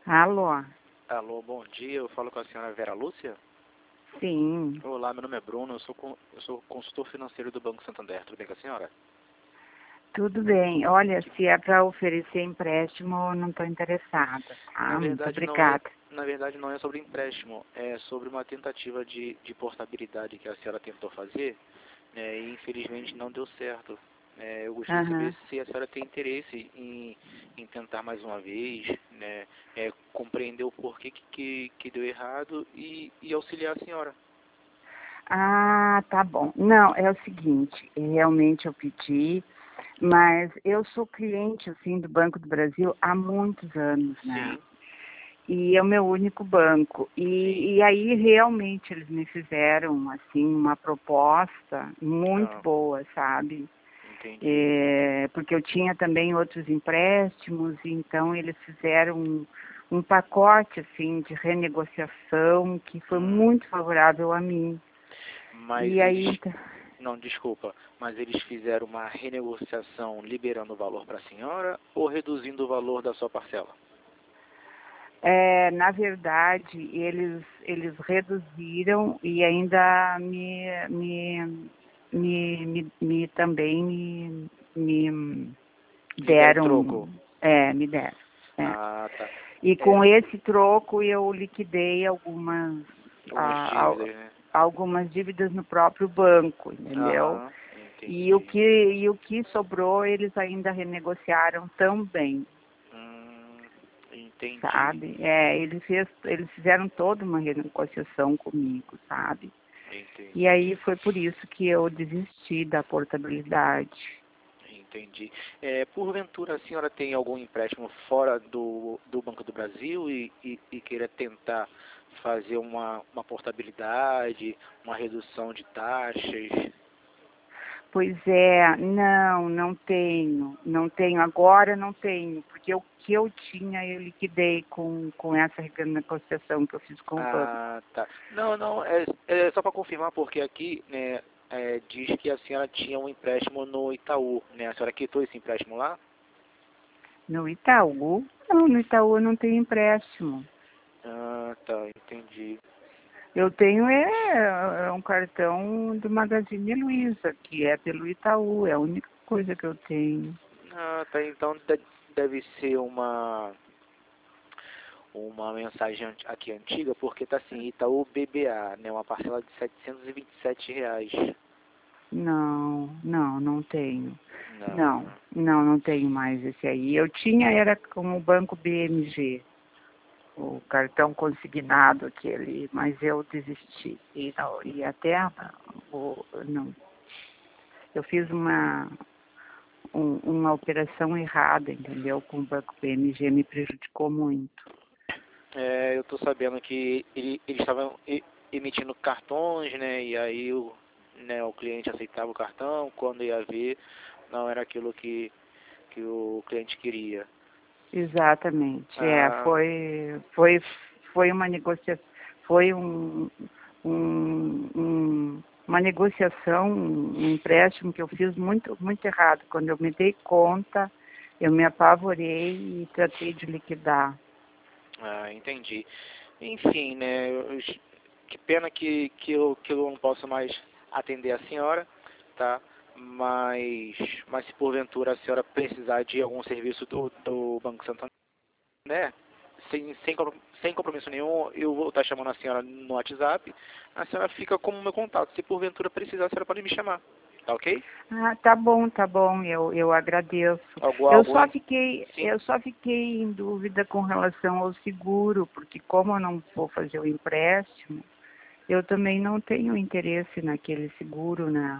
Alô? Alô, bom dia. Eu falo com a senhora Vera Lúcia. Sim, Olá, meu nome é Bruno. Eu sou consultor financeiro do Banco Santander. Tudo bem com a senhora? tudo bem. Olha, se é para oferecer empréstimo, eu não estou interessada, Na tá? Muito verdade, obrigada. não é sobre empréstimo. É sobre uma tentativa de portabilidade que a senhora tentou fazer, né, e infelizmente não deu certo. Eu gostaria de saber Aham. se a senhora tem interesse em tentar mais uma vez, né, compreender o porquê que deu errado e auxiliar a senhora. Ah, tá bom. Não, é o seguinte, realmente eu pedi, mas eu sou cliente, assim, do Banco do Brasil há muitos anos, né? Sim, E é o meu único banco. sim. E aí, realmente, eles me fizeram, assim, uma proposta muito Ah, boa, sabe? entendi. Porque eu tinha também outros empréstimos, então eles fizeram um pacote assim de renegociação que foi Hum. muito favorável a mim. Mas E aí, eles, não, desculpa, mas eles fizeram uma renegociação liberando o valor para a senhora ou reduzindo o valor da sua parcela? na verdade, eles reduziram e ainda me também me Lhe deram deram, troco? me deram. É. Ah, tá. E É, com esse troco eu liquidei algumas, algumas ah, dívidas, né? algumas dívidas no próprio banco, entendeu? Aham, E o entendi. que, e o que sobrou eles ainda renegociaram também, Entendi, sabe? Eles fizeram toda uma renegociação comigo, sabe? E entendi, aí foi por isso que eu desisti da portabilidade. entendi. Porventura a senhora tem algum empréstimo fora do Banco do Brasil e queira tentar fazer uma portabilidade, uma redução de taxas? Pois é, não tenho, agora não tenho, porque o que eu tinha eu liquidei com essa renegociação que eu fiz com o banco. Ah, tá. Não, não, é só para confirmar, porque aqui, né, diz que a senhora tinha um empréstimo no Itaú, né? A senhora quitou esse empréstimo lá? No Itaú? Não, no Itaú eu não tenho empréstimo. Ah, tá, entendi. Eu tenho um cartão do Magazine Luiza, que é pelo Itaú, é a única coisa que eu tenho. Ah, tá, então deve ser uma mensagem aqui antiga, porque tá assim, Itaú BBA, né? Uma parcela de R$ 727. Não tenho. Não, não. Não tenho mais esse aí. Eu tinha, era com o Banco BMG, o cartão consignado aquele, mas eu desisti. E até não, eu fiz uma operação errada, entendeu? Com o Banco BMG, me prejudicou muito. Eu tô sabendo que eles estavam emitindo cartões, né? E aí o cliente aceitava o cartão, quando ia ver, não era aquilo que o cliente queria. Exatamente, Ah, foi uma negociação, foi uma negociação, um empréstimo que eu fiz muito errado. Quando eu me dei conta, eu me apavorei e tratei de liquidar. entendi. Enfim, né? Que pena que eu não posso mais atender a senhora, tá? Mas se porventura a senhora precisar de algum serviço do Banco Santander, né? Sem compromisso nenhum, eu vou estar chamando a senhora no WhatsApp. A senhora fica como meu contato. Se porventura precisar, a senhora pode me chamar. Tá ok? Ah, tá bom, eu agradeço. Algum, algum, sim. Eu só fiquei em dúvida com relação ao seguro, porque como eu não vou fazer o empréstimo, eu também não tenho interesse naquele seguro, né?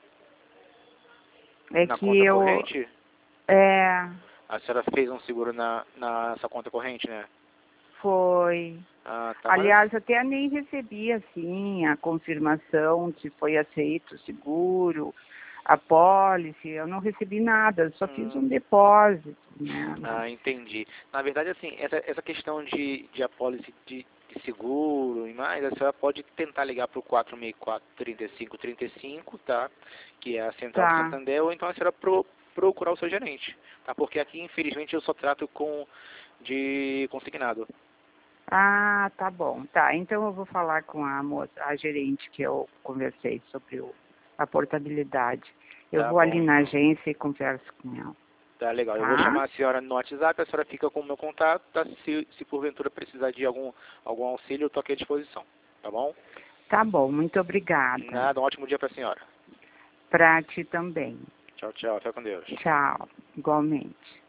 É Na que conta eu, corrente, é, a senhora fez um seguro na sua conta corrente, né? foi. Ah, tá, mas Aliás, até nem recebi, assim, a confirmação que foi aceito o seguro, a pólice, eu não recebi nada, eu só fiz um depósito, né? entendi. Na verdade, assim, essa questão de apólice de seguro e mais, a senhora pode tentar ligar para o 464-3535, tá? Que é a central do Tá, Santander, ou então a senhora procurar o seu gerente, tá? Porque aqui, infelizmente, eu só trato de consignado. Ah, tá bom. Tá, então eu vou falar com a moça, a gerente que eu conversei sobre a portabilidade. Eu Tá vou ali bom, na então. agência e converso com ela, Tá legal. Eu vou tá? chamar a senhora no WhatsApp, a senhora fica com o meu contato, tá? Se porventura precisar de algum auxílio, eu estou aqui à disposição. Tá bom? Tá bom, muito obrigada. Nada, um ótimo dia para a senhora. Pra ti também. Tchau, tchau. Fica com Deus. Tchau, igualmente.